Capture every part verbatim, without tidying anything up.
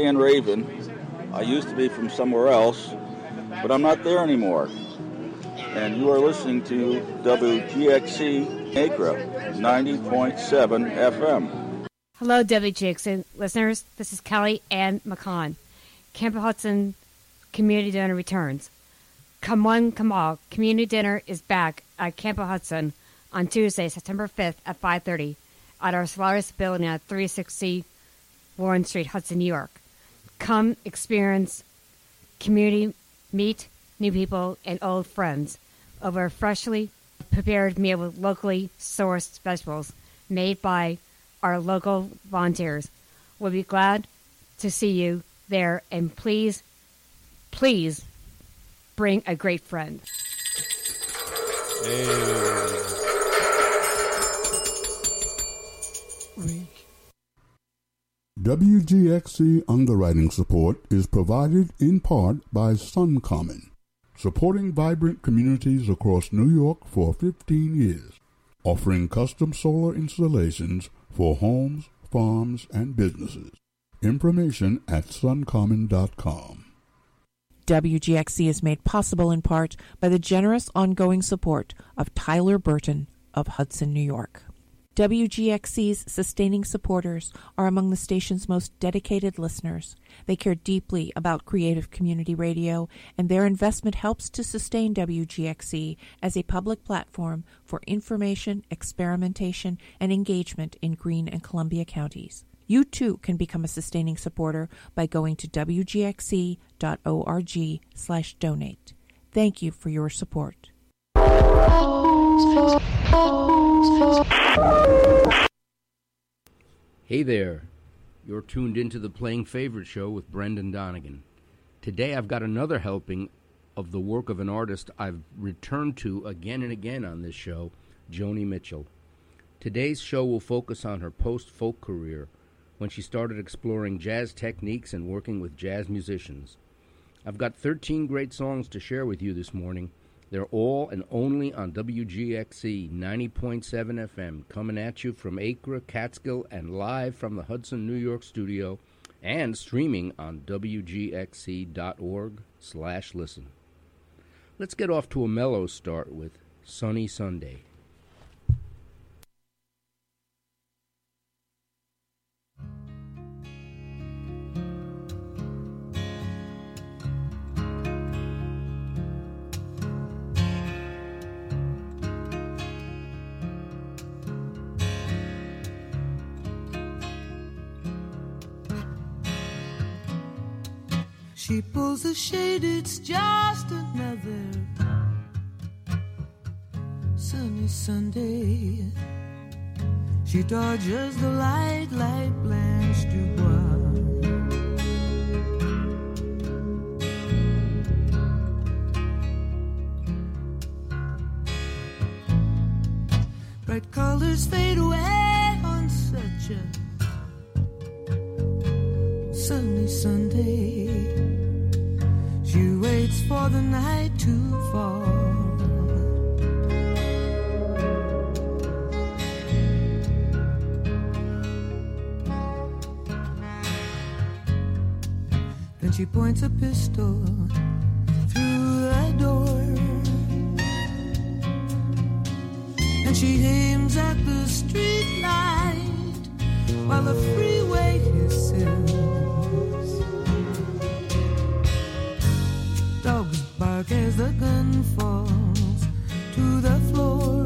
Grand Raven. I used to be from somewhere else, but I'm not there anymore. And you are listening to W G X C Acre, ninety point seven F M. Hello, W G X C listeners. This is Kelly Ann McCon. Camp Hudson Community Dinner returns. Come one, come all. Community Dinner is back at Camp Hudson on Tuesday, September fifth at five thirty at our Solaris building at three sixty Warren Street, Hudson, New York. Come experience community, meet new people and old friends over a freshly prepared meal with locally sourced vegetables made by our local volunteers. We'll be glad to see you there, and please, please bring a great friend. Hey. W G X C underwriting support is provided in part by Suncommon, supporting vibrant communities across New York for fifteen years, offering custom solar installations for homes, farms, and businesses. Information at suncommon dot com. W G X C is made possible in part by the generous ongoing support of Tyler Burton of Hudson, New York. W G X C's sustaining supporters are among the station's most dedicated listeners. They care deeply about creative community radio, and their investment helps to sustain W G X C as a public platform for information, experimentation, and engagement in Greene and Columbia counties. You too can become a sustaining supporter by going to w g x c dot org slash donate. Thank you for your support. Hey there, you're tuned into the Playing Favorite Show with Brendan Donegan. Today I've got another helping of the work of an artist I've returned to again and again on this show, Joni Mitchell. Today's show will focus on her post-folk career, when she started exploring jazz techniques and working with jazz musicians. I've got thirteen great songs to share with you this morning. They're all and only on W G X C ninety point seven F M, coming at you from Acre, Catskill, and live from the Hudson, New York studio, and streaming on W G X C dot org slash listen. Let's get off to a mellow start with Sunny Sunday. She pulls the shade, it's just another sunny Sunday. She dodges the light like Blanche Dubois. Bright colors fade away on such a sunny Sunday. She waits for the night to fall. Then she points a pistol through the door, and she aims at the street light while the freeway hisses. Dogs bark as the gun falls to the floor.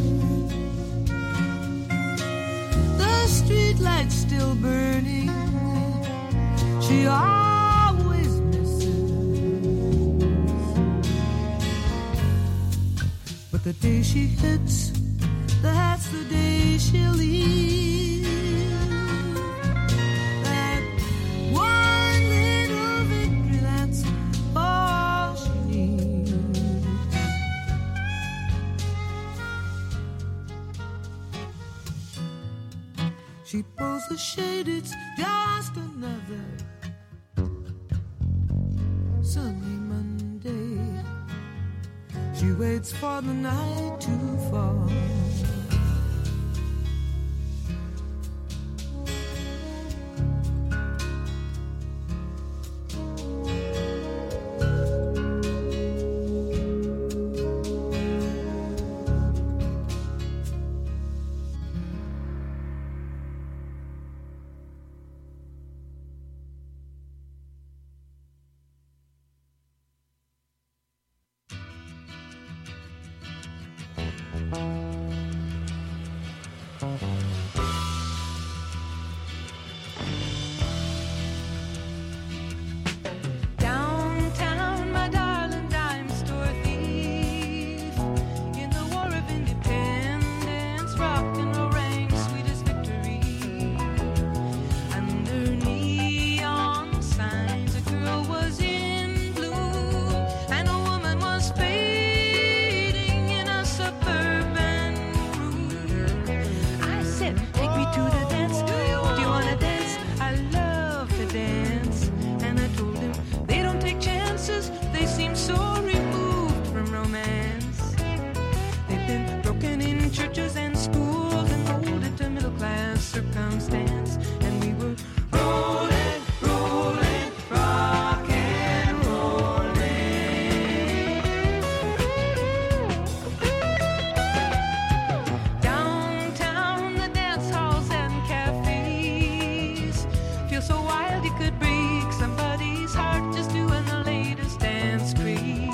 The street light's still burning. She always misses. But the day she hits, that's the day she'll leave. That one little victory, that's all she needs. She pulls the shade, it's just another sunny Monday. She waits for the night to fall. Downtown, my darling dime store thief. In the War of Independence, rock and roll rang sweetest victory. Under neon signs, a girl was in bloom, and a woman was fading in a suburban room. I said, take me to the dance. Do you want, Do you want to dance? I love to dance. And I told him, they don't take chances. They seem so removed from romance. They've been broken in churches and schools and molded to middle class circumstance. And we were rolling, rolling, rock and rolling. Downtown, the dance halls and cafes feel so wild you could break somebody's heart just doing the latest dance craze.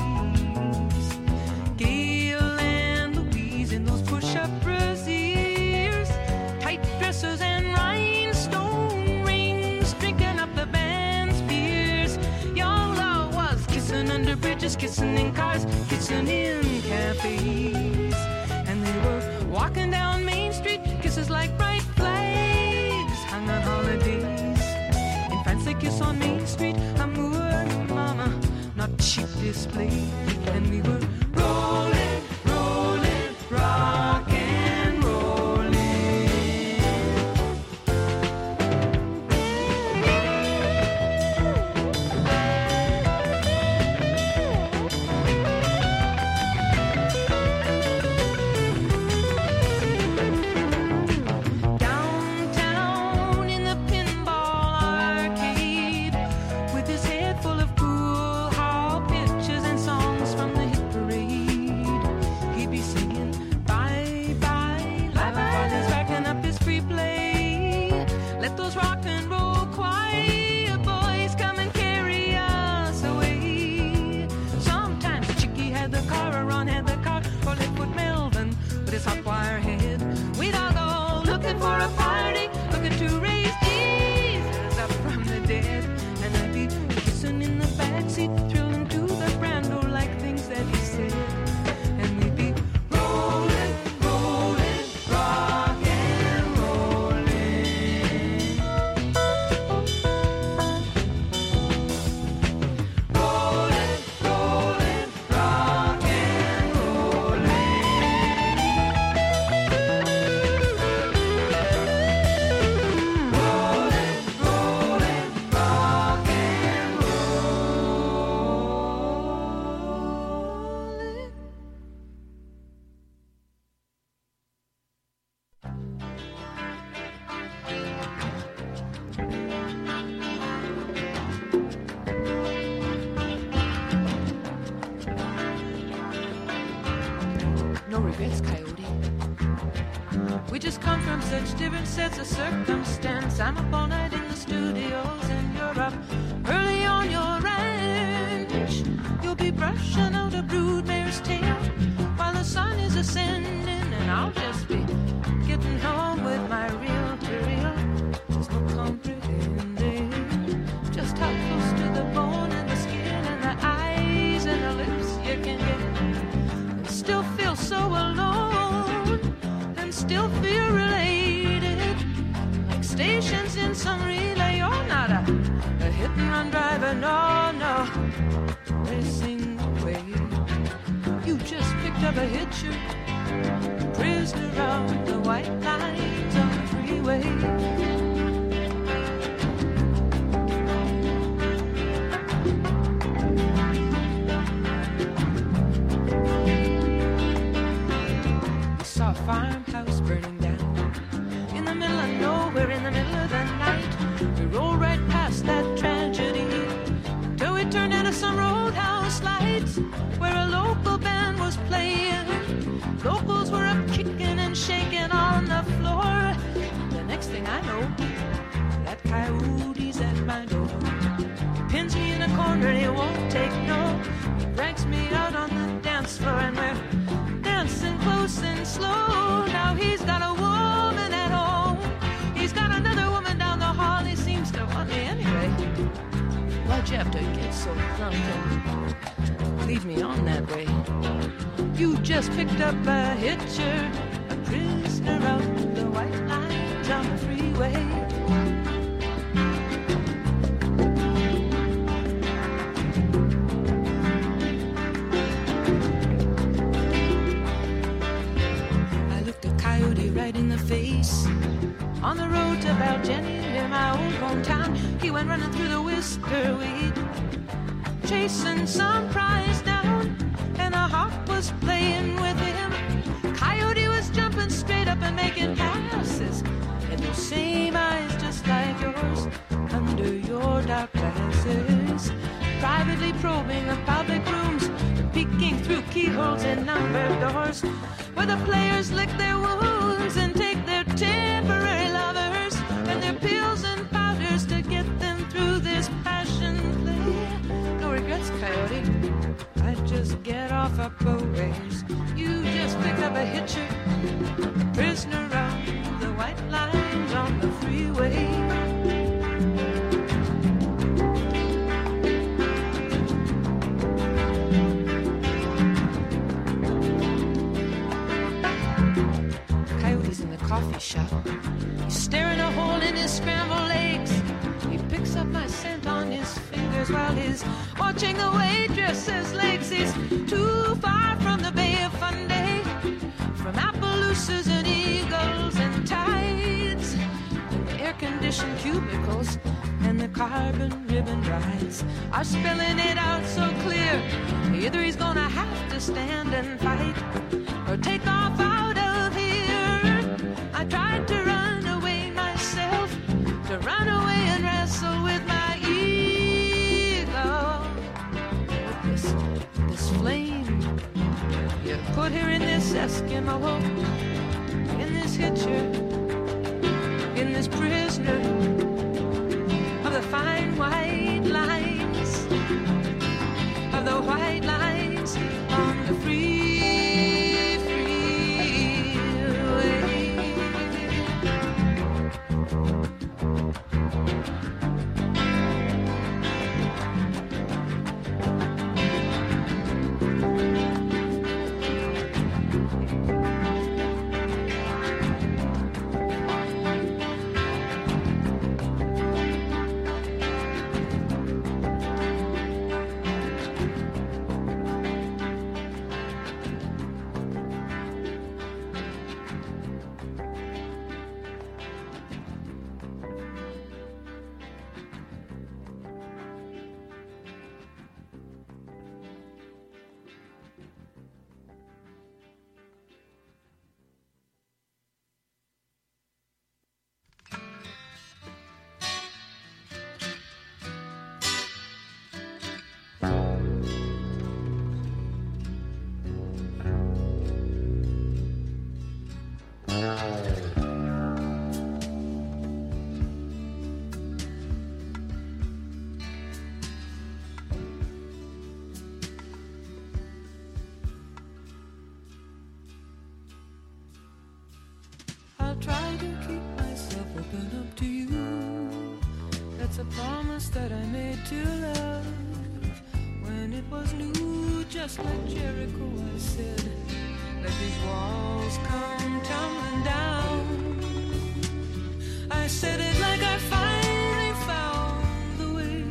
Gail and Louise in those push-up brassiers, tight dresses and rhinestone rings, drinking up the band's beers. Young love was kissing under bridges, kissing in cars, kissing in cafes. And they were walking down Main Street, kisses like bright flags hung on holidays. In France they kiss on Main Street, amour, mama, not cheap display. And we were rolling, rolling, rock and rolling. Downtown in the pinball arcade, with his head full of pool hall pictures and songs from the hit parade, he'd be singing bye bye bye bye, he's racking up his free play. Let those rock and roll choir boys come and carry us away. Sometimes the chickie had the car, or Ron had the car, or Liquid Melvin with his hot wire head. We'd all go looking for a party, looking to raise Jesus up from the dead. And I'd be kissing in the backseat, thrilling to the brando like things that he said. And we'd be rolling, rolling, rock and rolling. Rolling, rolling, rock and rolling. Rolling, rolling, rock and rolling. No regrets, Coyote. We just come from such different sets of circumstance. I'm up all night in the studios and you're up early on your ranch. You'll be brushing out a broodmare's tail while the sun is ascending, and I'll just be getting home with my reel to reel. There's no comprehending just how close to the bone and the skin and the eyes and the lips you can get, and still feel so alone, and still feel related, like stations in some relay. You're not a, a hit and run driver, no, no, racing away. You just picked up a hitcher, cruised around the white lines on the freeway. We saw a farmhouse burning down in the middle of nowhere, in the middle of the night. We rolled right past that tragedy till we turned into some roadhouse lights where a local band was playing. Locals were up kicking and shaking on the floor. The next thing I know, that coyote's at my door. He pins me in a corner and he won't take no. He drags me out on the dance floor and we're dancing close and slow. Now he's got a woman you have to get so drunk and leave me on that way? You just picked up a hitcher, a prisoner of the white lines on the freeway. I looked a coyote right in the face on the road to Baljenny, near my old hometown. He went running through the whisker weed, chasing some prize down, and a hawk was playing with him. Coyote was jumping straight up and making passes, and those same eyes just like yours under your dark glasses, privately probing the public rooms, peeking through keyholes in numbered doors, where the players lick their wounds and take their temporary lovers and their pills and powders to get them through this passion play. No regrets, Coyote, I just get off a boat race. You just picked up a hitcher, a prisoner of the white lines on the freeway. Coffee shop. He's staring a hole in his scrambled eggs. He picks up my scent on his fingers while he's watching the waitress's legs. He's too far from the Bay of Fundy, from Appaloosas and eagles and tides, and the air-conditioned cubicles and the carbon ribbon rides are spelling it out so clear. Either he's gonna have to stand and fight or take off out of here. I tried to run away myself, to run away and wrestle with my ego. With this, this flame you put here in this Eskimo, in this hitcher, in this prisoner of the fine white lines, of the white lines on the free. Try to keep myself open up to you. That's a promise that I made to love when it was new, just like Jericho. I said, let these walls come tumbling down. I said it like I finally found the way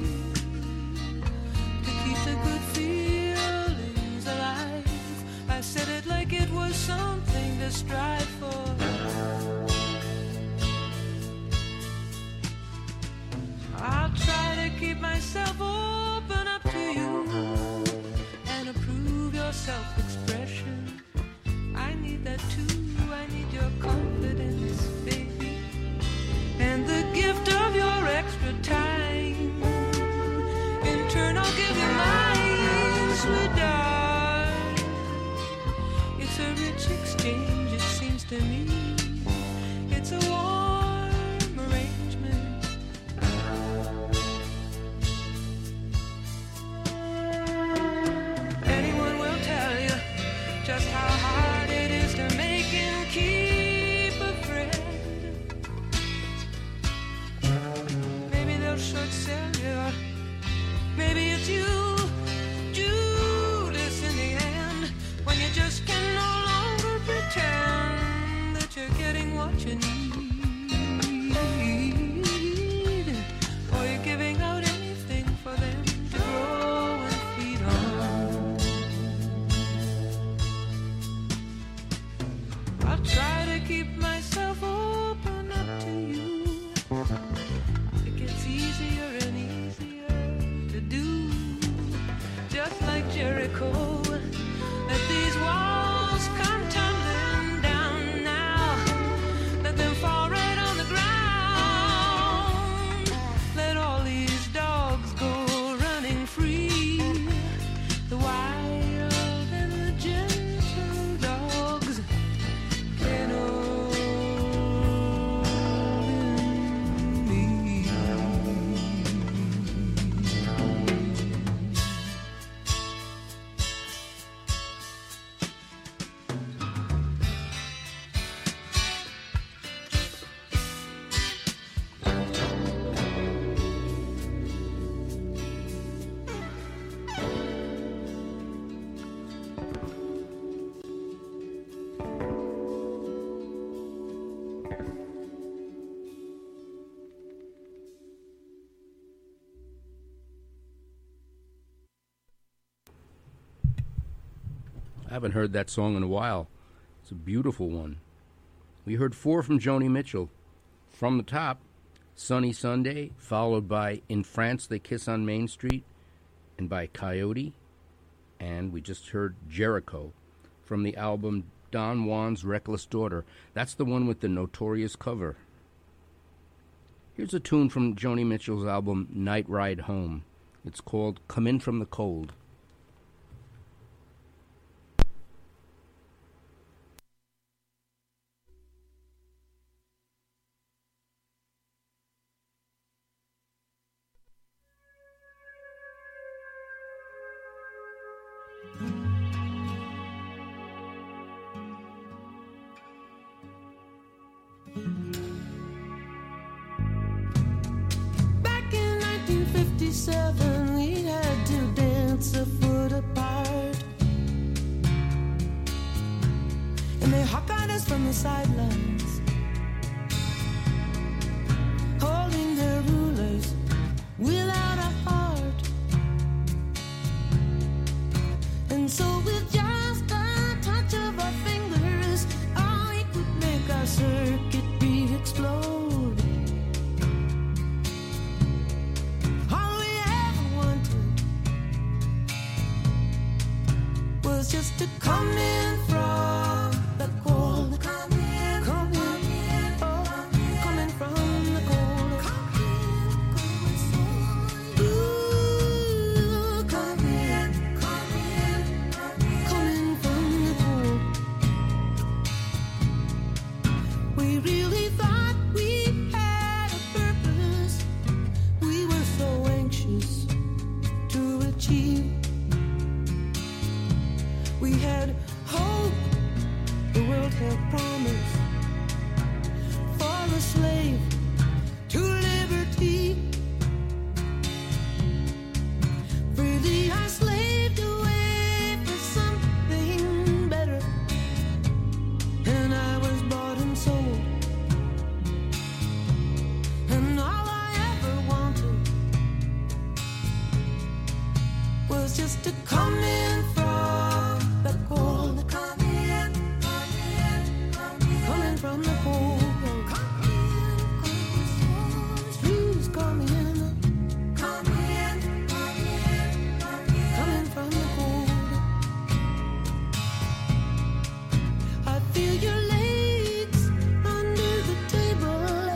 to keep the good feelings alive. I said it like it was something to strive for. I'll try to keep myself open up to you and approve your self-expression. I need that too, I need your confidence, baby, and the gift of your extra time. In turn, I'll give you mine, sweet darling. It's a rich exchange, it seems to me. It's a warm arrangement. Anyone will tell you just how hard it is to make and keep a friend. Maybe they'll short sell you, what you need, or you're giving out anything for them to grow and feed on. I'll try to keep myself open up to you. It gets easier and easier to do, just like Jericho. Let these walls come tumbling down now. Let them fall right on the ground. Let all these dogs go running free. The wild and the gentle dogs can all in me. I haven't heard that song in a while. It's a beautiful one. We heard four from Joni Mitchell. From the Top, Sunny Sunday, followed by In France They Kiss on Main Street, and by Coyote. And we just heard Jericho from the album Don Juan's Reckless Daughter. That's the one with the notorious cover. Here's a tune from Joni Mitchell's album Night Ride Home. It's called Come In From the Cold. Back in nineteen fifty-seven, we had to dance a foot apart, and they hawk at us from the sidelines, holding their rulers without a heart. And so with just a touch of our fingers, oh, we could make our circuit beat explode. All we ever wanted was just to come in from the cold. Come in, come in, oh, coming from the cold. Ooh, come in, come in, coming from the cold. We really thought we had a purpose. We were so anxious to achieve. We had hope, the world had promise for the slave to liberty. Freely I slaved away for something better, and I was bought and sold. And all I ever wanted was just to come in from the cold. Come in, come in, come in, coming from the cold. Come in, please come in. Come in, come in, come in, coming from the cold. I feel your legs under the table,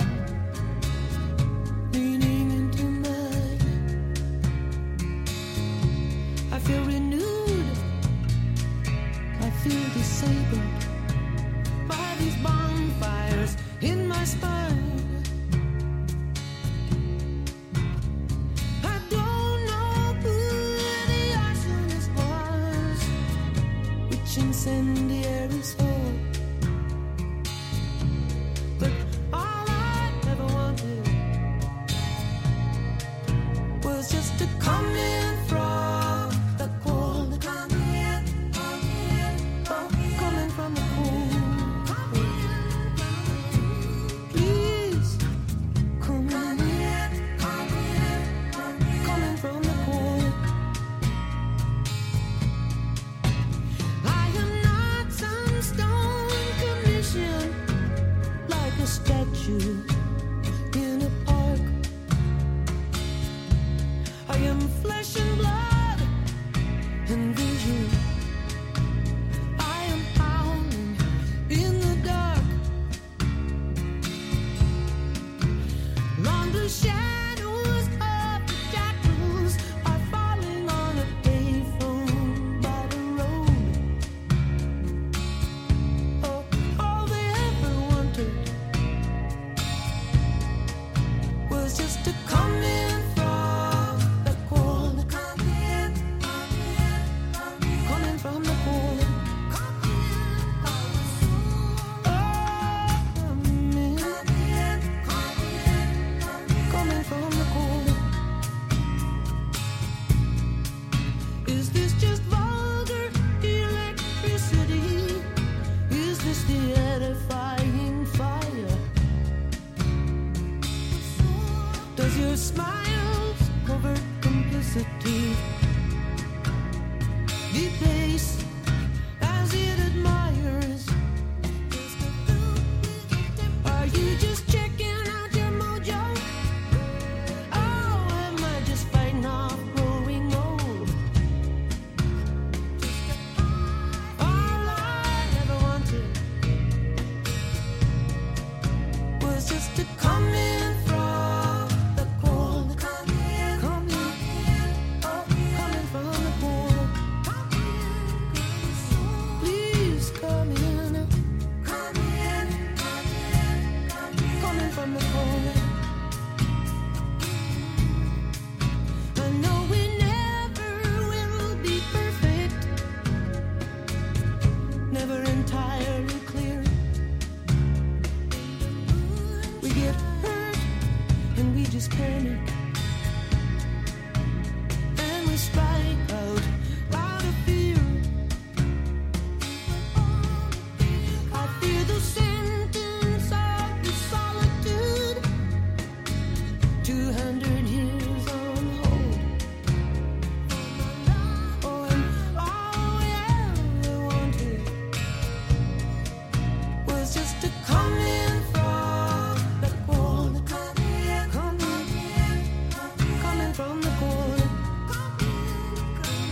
leaning into mine. I feel renewed. I feel disabled by these bonfires. a statue in a park. I am flesh and blood and vision. I am howling in the dark. Long the shadows of the jackals are falling on a payphone by the road. Oh, all they ever wanted was just to come in from the cold. Come in, come in, come in. Coming from the cold. Come in, come in. Oh, come in, come in, come in, come in. Coming from the cold. Is this just vulgar electricity? Is this the edifying fire? Does your smile's covert complicity debase as it admires? Are you just checking out your mojo? Oh, am I just fighting off growing old? All I ever wanted was just to come in from the cold. Come in, come in, oh, coming from the cold. Please come in, come in, come in, come in, coming from the cold. I know we never will be perfect, never entirely clear. We get hurt and we just panic, and we strike out out of fear. I fear the sentence of the solitude, two hundred years on hold. Oh, and all we ever wanted was just to come in from the cold. Come in, come in, coming from the cold.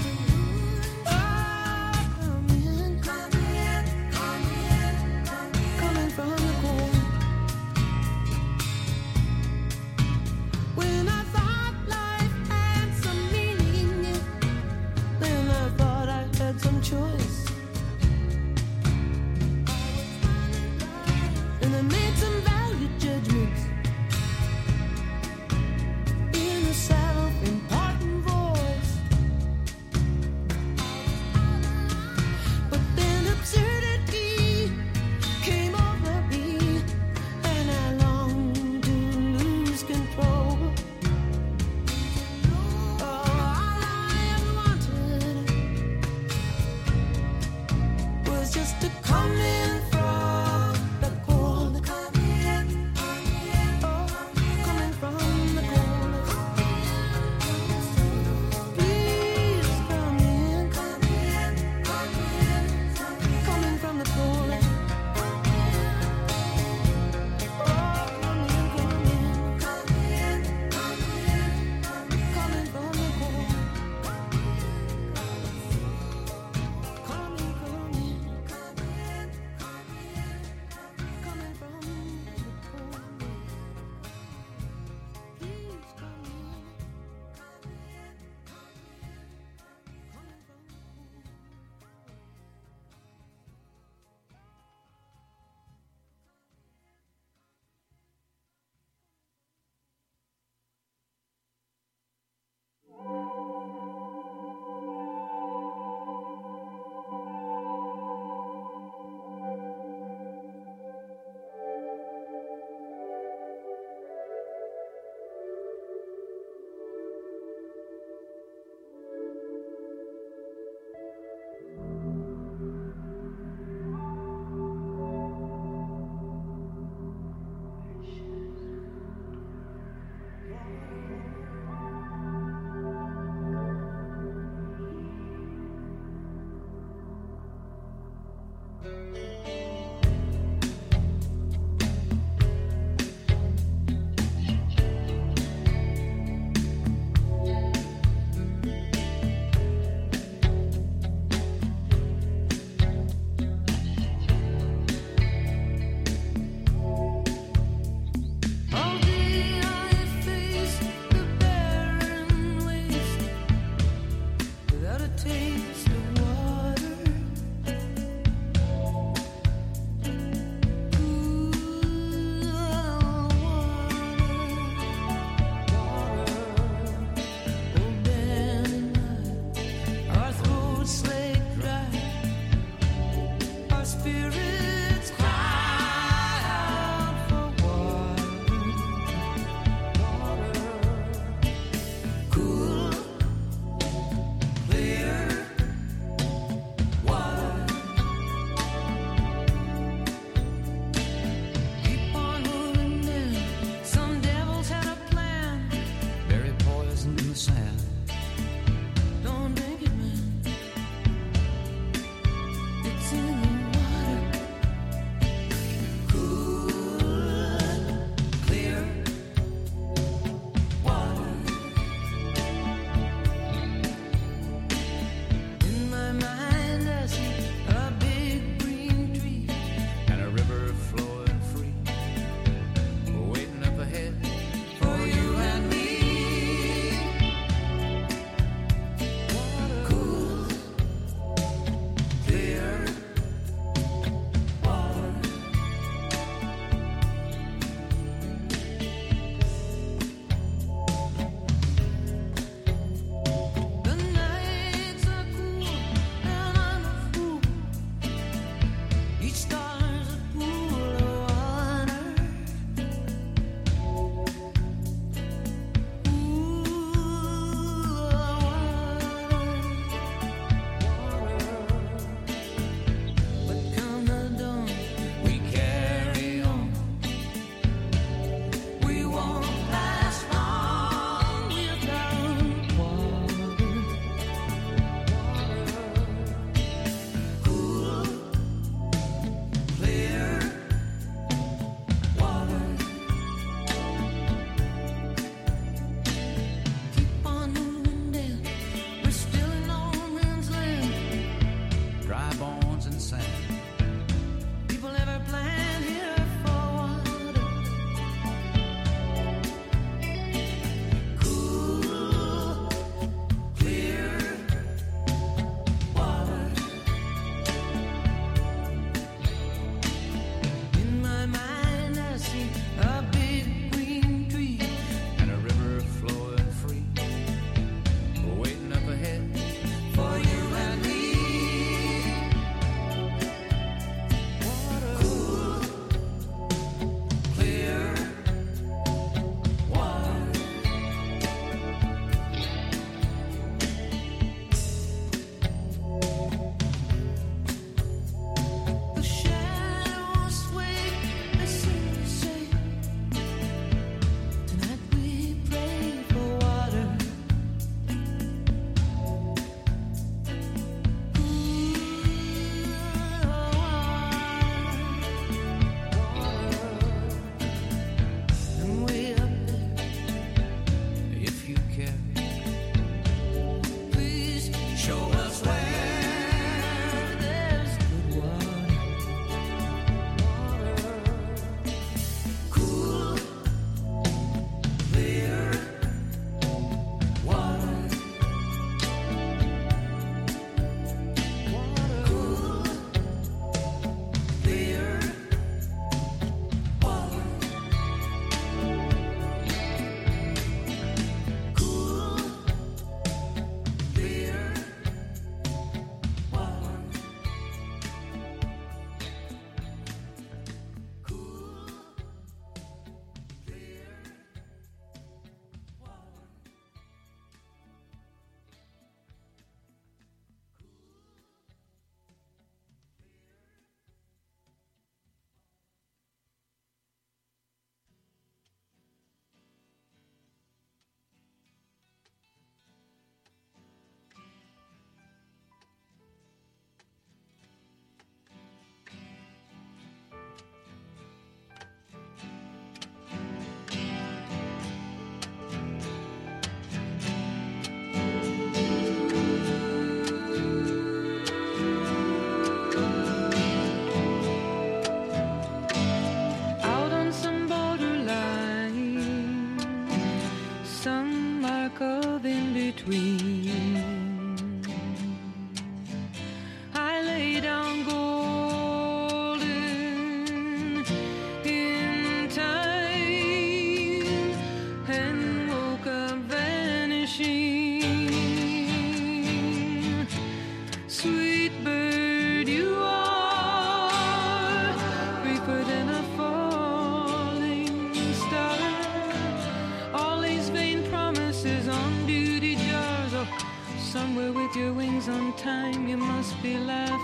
with your wings on time, you must be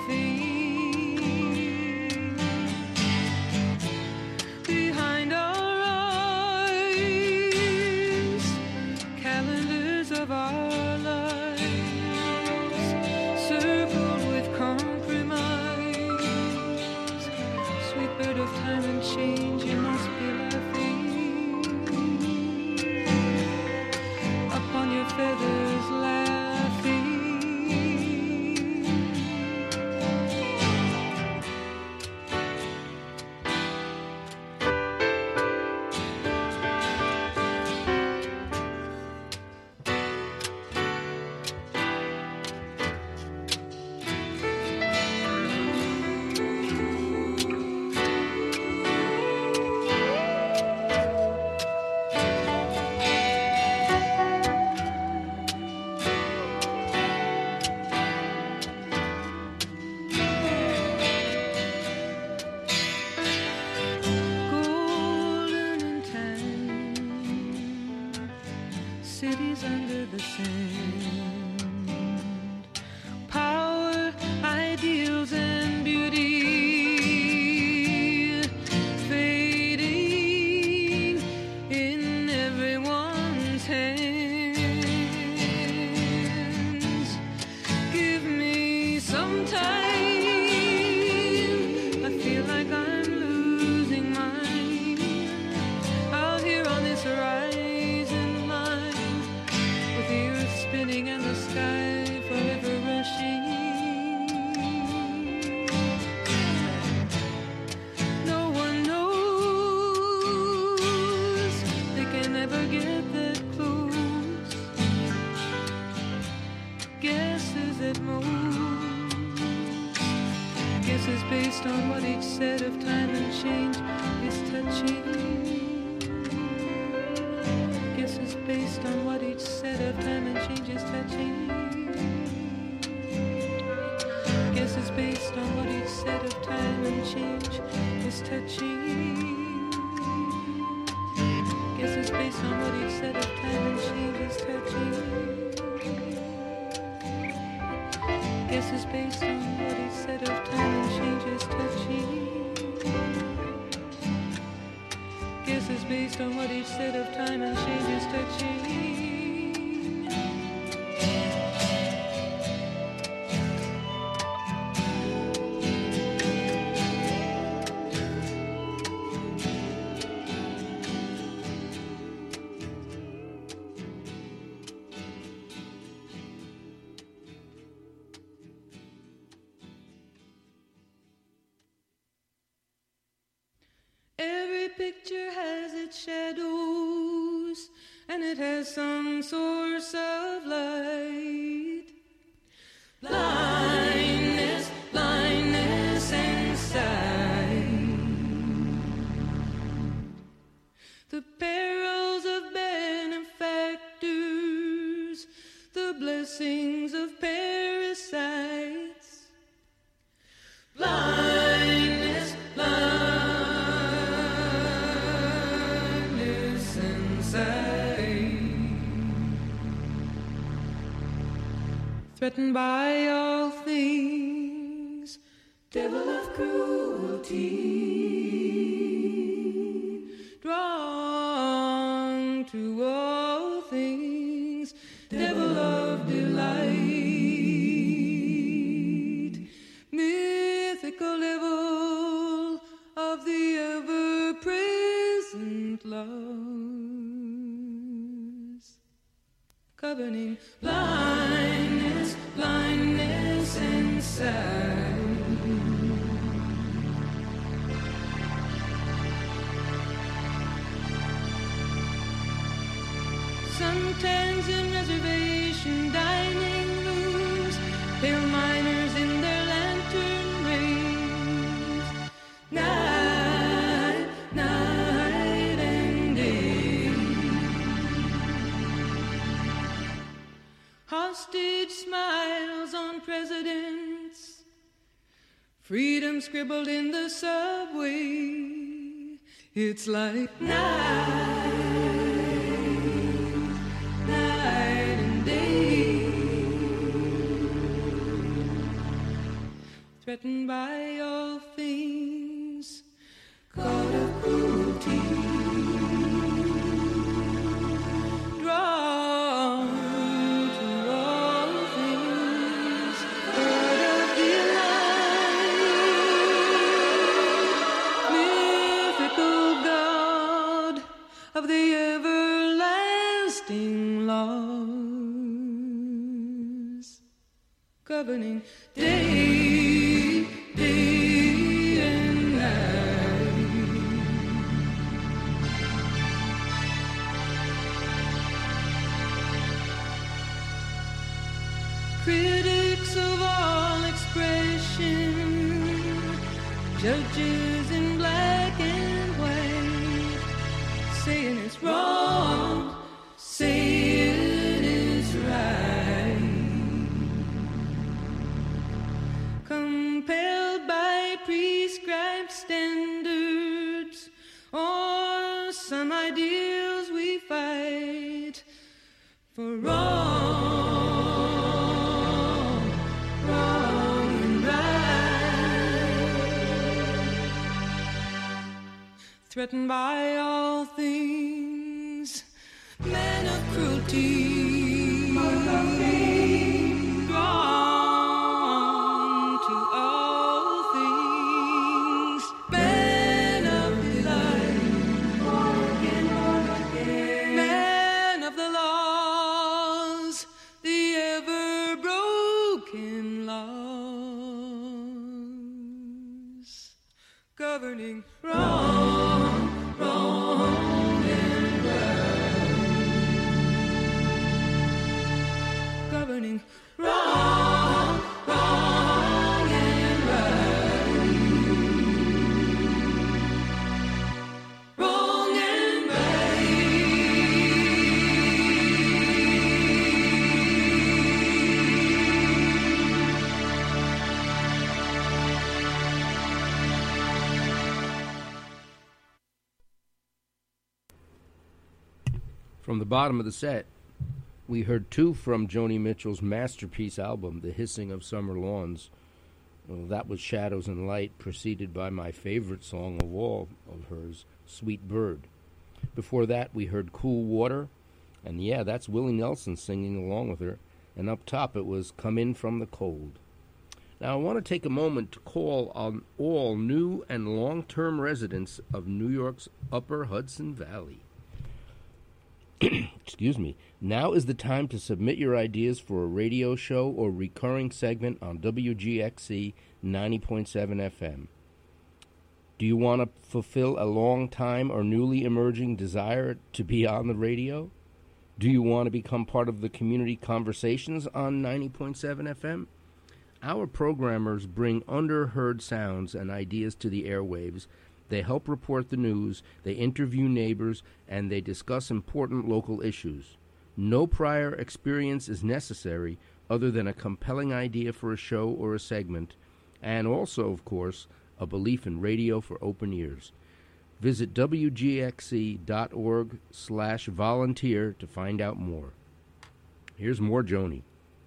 laughing. Behind our eyes, calendars of our lives, circled with compromise. Sweet bird of time and change, you must be laughing. Up on your feathers, laughing. Cities under the sand, power, ideals, and beauty fading in everyone's hands. Give me some time, I feel like I'm losing mine out here on this ride. Spinning and the sky forever rushing. No one knows, they can never get that close. Guesses at most, guesses based on what each set of time and change is touching. Guesses based on what each set of time and change is touching. Guesses based on what each set of time and change is touching. Guesses based on what each set of time and change is touching. Guesses based on what each set of time and change is touching. Guesses based on what each set of time and change is touching. Every picture has its shadows, and it has some source of light. Blindness, blindness inside. The perils of benefactors, the blessings of parasites. Blindness, blindness. Threatened by all things, devil of cruelty, drawn to all things, devil of delight, mythical devil of the ever-present loves, governing blindness, blindness inside. Suntans in reservation dining rooms, pale miners in their lantern rays, night, night and day. Hostage smiles on presidents, freedom scribbled in the subway. It's like night, night and day. threatened by all things, God of cruelty, drawn to all things, God of delight, mythical God of the everlasting laws, governing day, day and night. Critics of all expression, judges in black and white, saying it's wrong, saying it's right. Compelled by prescribed standards or some ideals we fight for wrong, wrong and right. Threatened by all things, man of cruelty, drawn to all things, man of delight, born again, born again, man of the laws, the ever broken laws, governing wrong, wrong and right, governing wrong, wrong and right, wrong and From the bottom of the set, we heard two from Joni Mitchell's masterpiece album, The Hissing of Summer Lawns. Well, that was Shadows and Light, preceded by my favorite song of all of hers, Sweet Bird. Before that, we heard Cool Water, and yeah, that's Willie Nelson singing along with her. And up top, it was Come In From the Cold. Now, I want to take a moment to call on all new and long-term residents of New York's Upper Hudson Valley. Excuse me. Now is the time to submit your ideas for a radio show or recurring segment on W G X C ninety point seven F M. Do you want to fulfill a long time or newly emerging desire to be on the radio? Do you want to become part of the community conversations on ninety point seven F M? Our programmers bring underheard sounds and ideas to the airwaves. They help report the news, they interview neighbors, and they discuss important local issues. No prior experience is necessary other than a compelling idea for a show or a segment, and also, of course, a belief in radio for open ears. Visit W G X C dot org slash volunteer to find out more. Here's more Joni.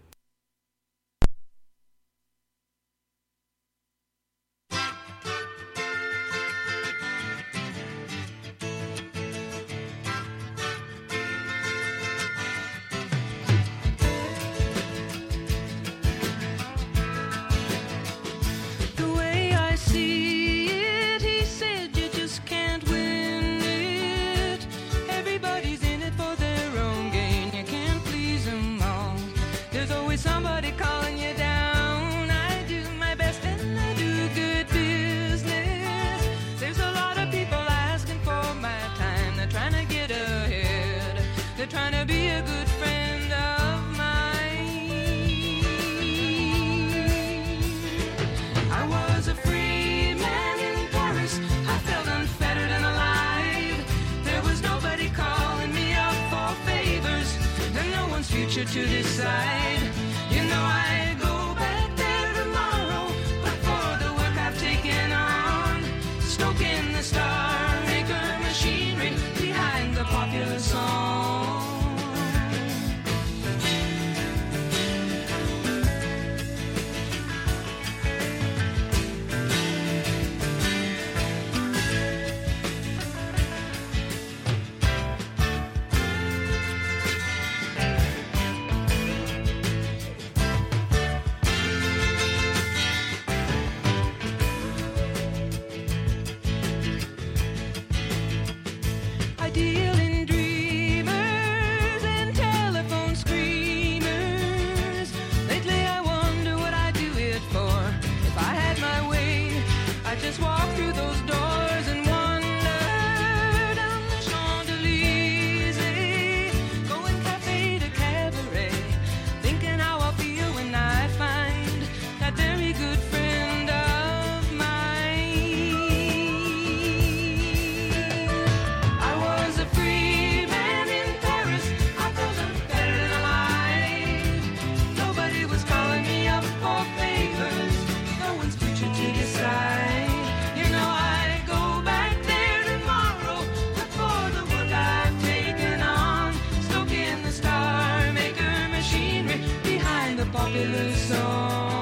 To decide, you know I go back there tomorrow, but for the work I've taken on, stoking the star maker machinery behind the popular song. popular song.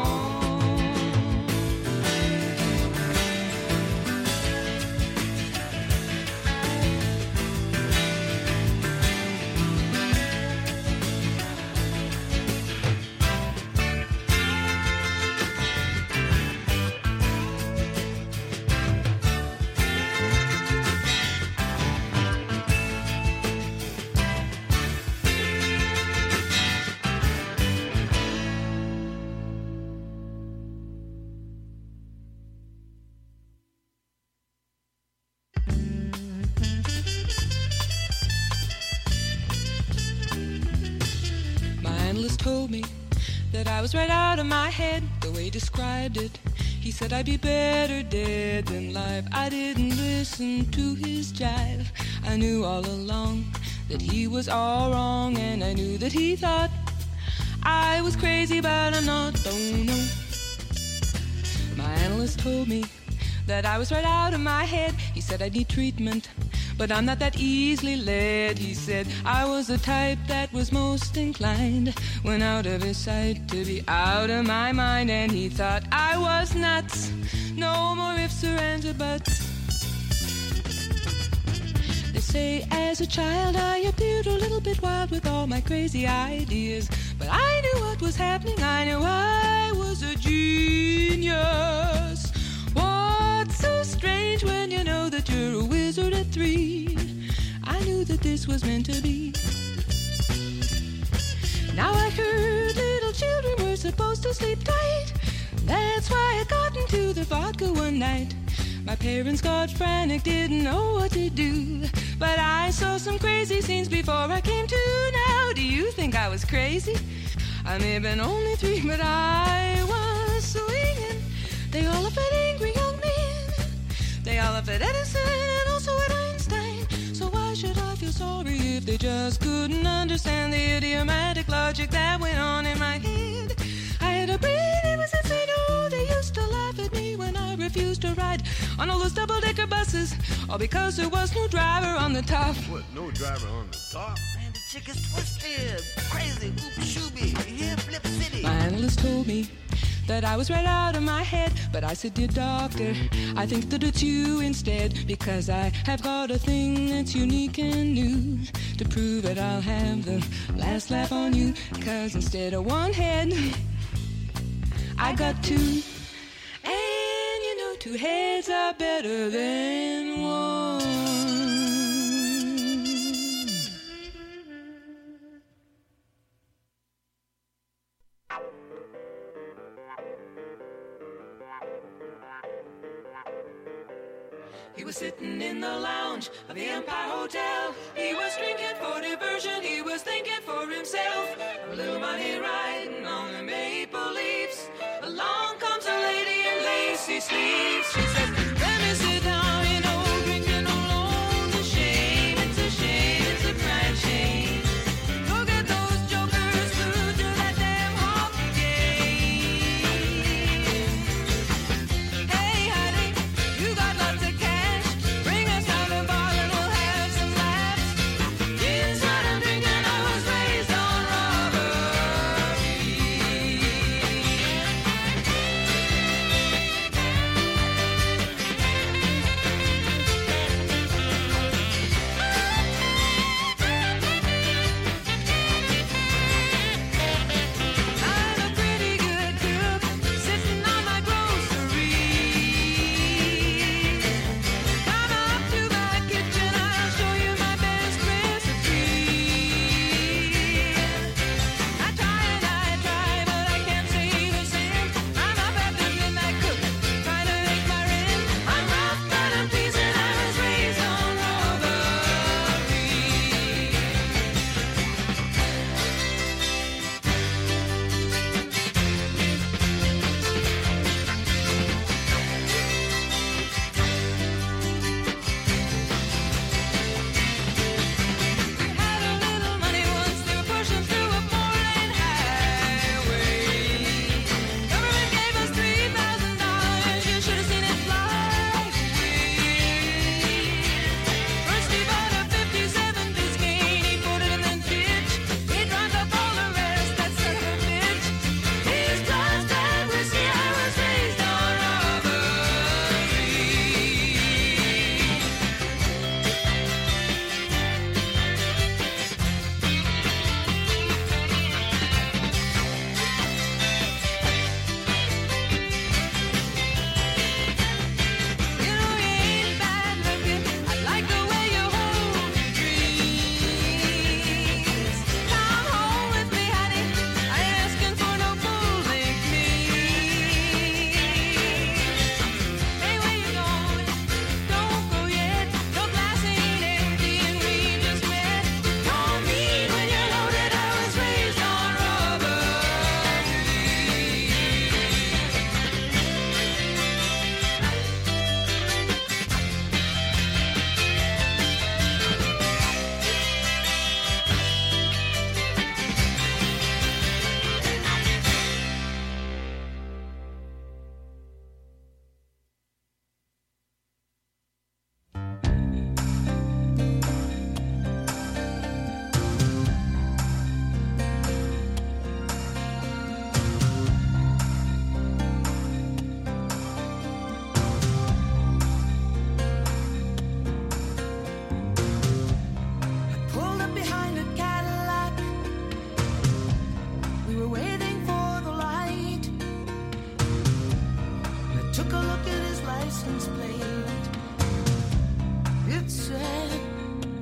Told me that I was right out of my head, the way he described it. He said I'd be better dead than live. I didn't listen to his jive. I knew all along that he was all wrong, and I knew that he thought I was crazy, but I'm not, don't know. My analyst told me that I was right out of my head. He said I'd need treatment, but I'm not that easily led. He said I was the type that was most inclined, when out of his sight, to be out of my mind. And he thought I was nuts. No more ifs or ands or buts. They say as a child I appeared a little bit wild with all my crazy ideas, but I knew what was happening. I knew I was a genius. What's so strange when you know that you're a wizard at three? I knew that this was meant to be. Now I heard little children were supposed to sleep tight. That's why I got into the vodka one night. My parents got frantic, didn't know what to do, but I saw some crazy scenes before I came to. Now, do you think I was crazy? I may have been only three, but I was swinging. They all laughed at angry young men. They all laughed at Edison and also at Einstein. So why should I feel sorry if they just couldn't understand the idiomatic logic that went on in my head? I had a brain, it was insane. Oh, they used to laugh at me when I refused to ride on all those double-decker buses, all because there was no driver on the top. What, no driver on the top? Man, the chick is twisted, crazy, whoop-shooby, here, flip city. My analyst told me that I was right out of my head, but I said, dear doctor, I think that it's you instead, because I have got a thing that's unique and new. To prove it, I'll have the last laugh on you, cause instead of one head, I got two. And you know, two heads are better than one. He was sitting in the lounge of the Empire Hotel. He was drinking for diversion. He was thinking for himself. A little money riding on the maple leaves. Along comes a lady in lacy sleeves. She says, let me sit down, you know, drinking alone. It's a shame, it's a shame, it's a crying shame. Go get those jokers through to that damn hockey game. Hey, honey, you got lots of cash. Bring us down the bar and we'll have some laughs. Inside I'm drinking, I was raised on robbery.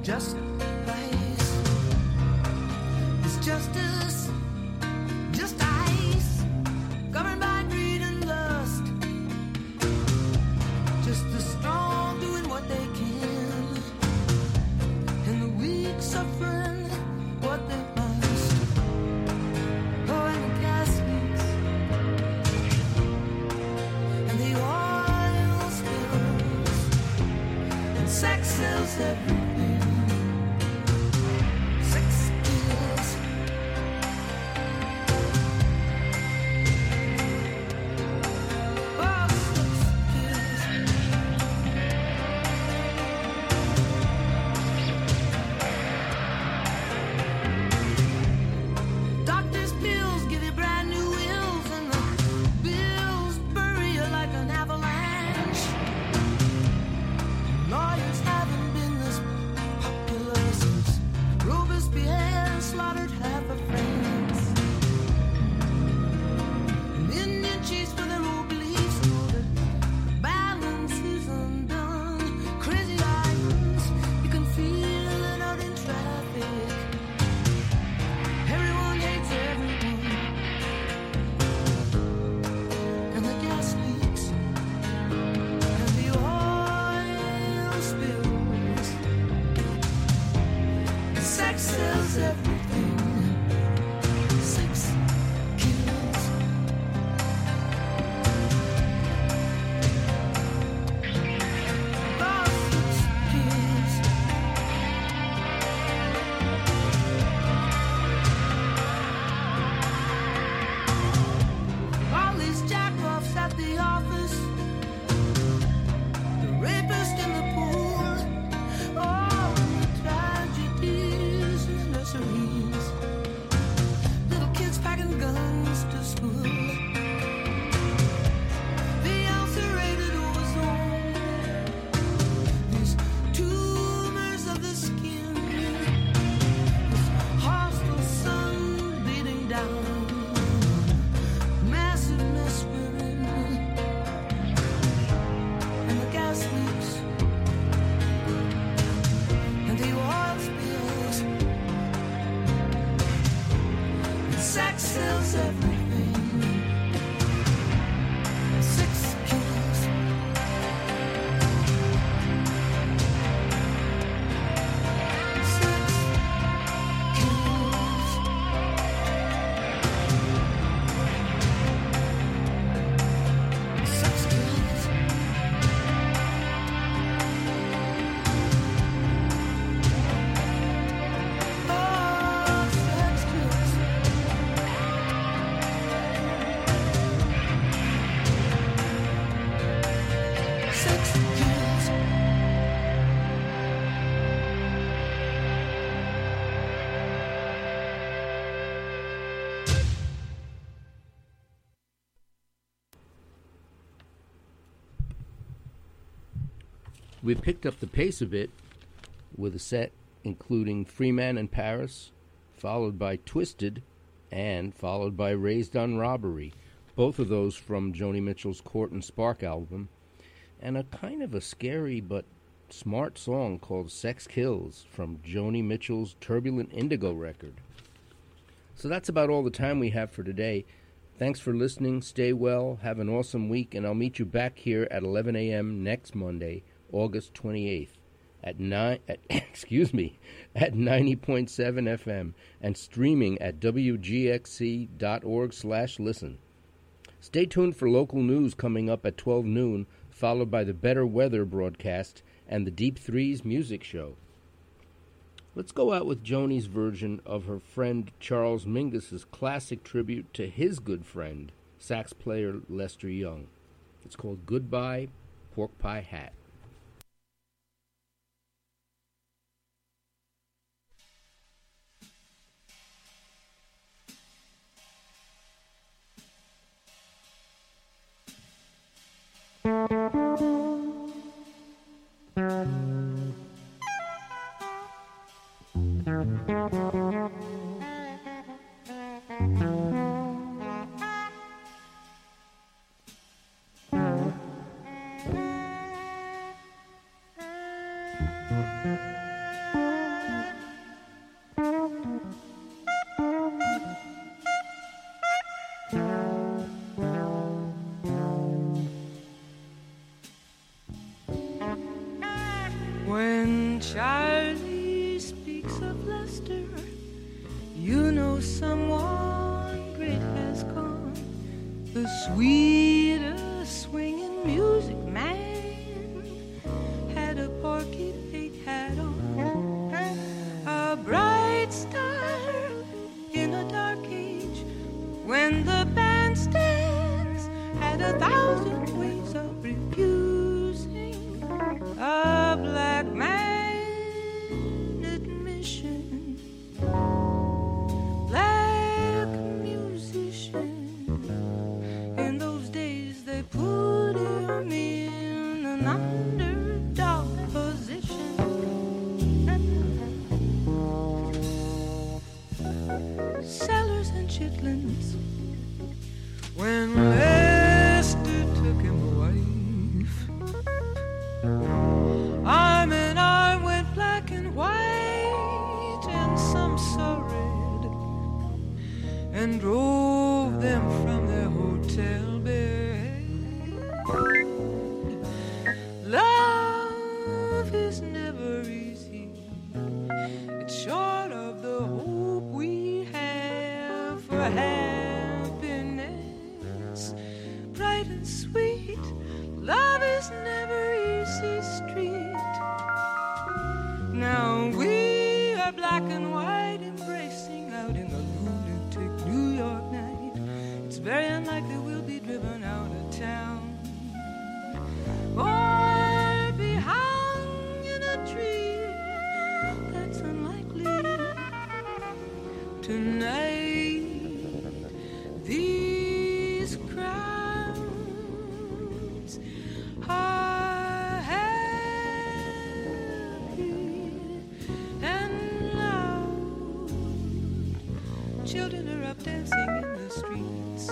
just ice. It's justice, just ice, governed by greed and lust. Just the strong doing what they can, and the weak suffering what they must. Oh, and the gas leaks, and the oil spills, and sex sells everything. Sex kills. Oh, sex kills. Doctor's pills give you brand new wills, and the bills bury you like an avalanche. Lawyers haven't been this popular since Robespierre slaughtered half of France. And Indian chiefs for their old beliefs know that the balance is undone. Crazy lines, you can feel it out in traffic. Everyone hates everyone, and the gas leaks, and the oil spills. Sex sells everything. Sex kills. Oh, sex kills. All these jackoffs at the office, the rapist in the pool, all the tragedies in the nurseries, little kids packing guns to school, the ulcerated ozone, these tumors of the skin, this hostile sun beating down, massive mess we're in, and the gas leaks, and the oil spills, and sex sells everything. Sex kills. Sex kills. Sex kills. Oh, sex kills. Sex kills. We picked up the pace a bit with a set including Freeman and Paris, followed by Twisted, and followed by Raised on Robbery, both of those from Joni Mitchell's Court and Spark album, and a kind of a scary but smart song called Sex Kills from Joni Mitchell's Turbulent Indigo record. So that's about all the time we have for today. Thanks for listening. Stay well. Have an awesome week, and I'll meet you back here at eleven a.m. next Monday, August twenty-eighth, at nine. At, excuse me, at ninety point seven F M and streaming at W G X C dot org slash listen. Stay tuned for local news coming up at twelve noon, followed by the Better Weather broadcast and the Deep Threes music show. Let's go out with Joni's version of her friend Charles Mingus's classic tribute to his good friend, sax player Lester Young. It's called Goodbye, Pork Pie Hat. Thank you. You know someone great has gone, the sweetest swinging music man, had a porky pig hat on, a bright star in a dark age, when the bandstands had a thousand ways of refusing a black man admission. Black musician, in those days they put him in an underdog position. Sellers and chitlins, when Lester took him a wife, arm in arm went black and white, and some saw red, and drove them from their hotel bed. Love is never easy, it's short of the hope we have for happiness, bright and sweet. Love is never easy street. Now we are black and white, embracing out in the lunatic New York night. It's very unlikely we'll be driven out of town, or be hung in a tree. That's unlikely tonight. These crowds are happy and loud. Children are up dancing in the streets.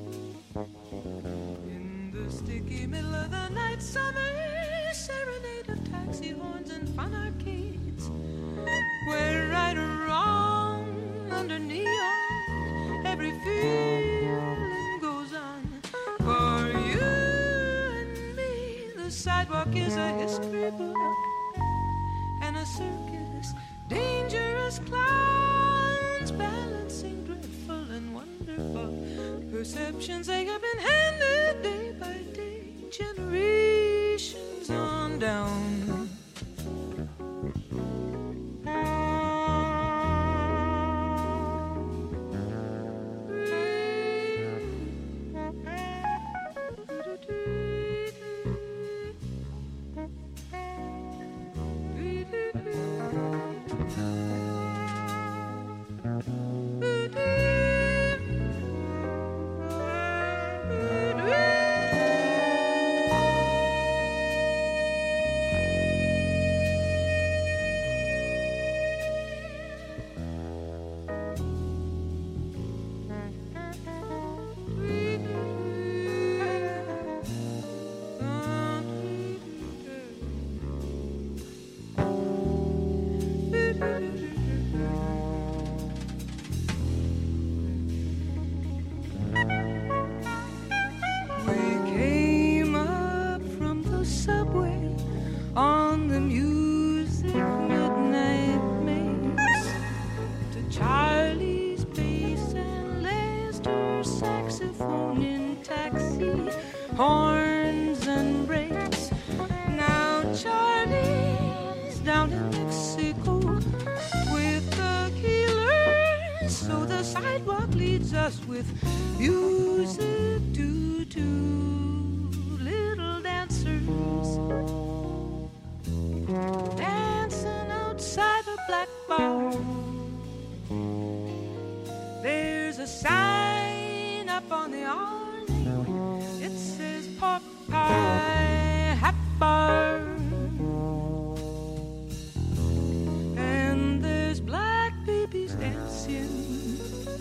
In the sticky middle of the night, summer serenade of taxi horns and fun arcades, where right or wrong under neon, every feeling goes on. For you and me, the sidewalk is a history book and a circus, dangerous clowns balancing dreadful and wonderful perceptions. They have been handed day by day, generations on down. Horns and brakes. Now Charlie's down in Mexico with the killers, so the sidewalk leads us with music to two little dancers dancing outside a black bar. There's a sign up on the awning, it says pork pie hat bar, and there's black babies dancing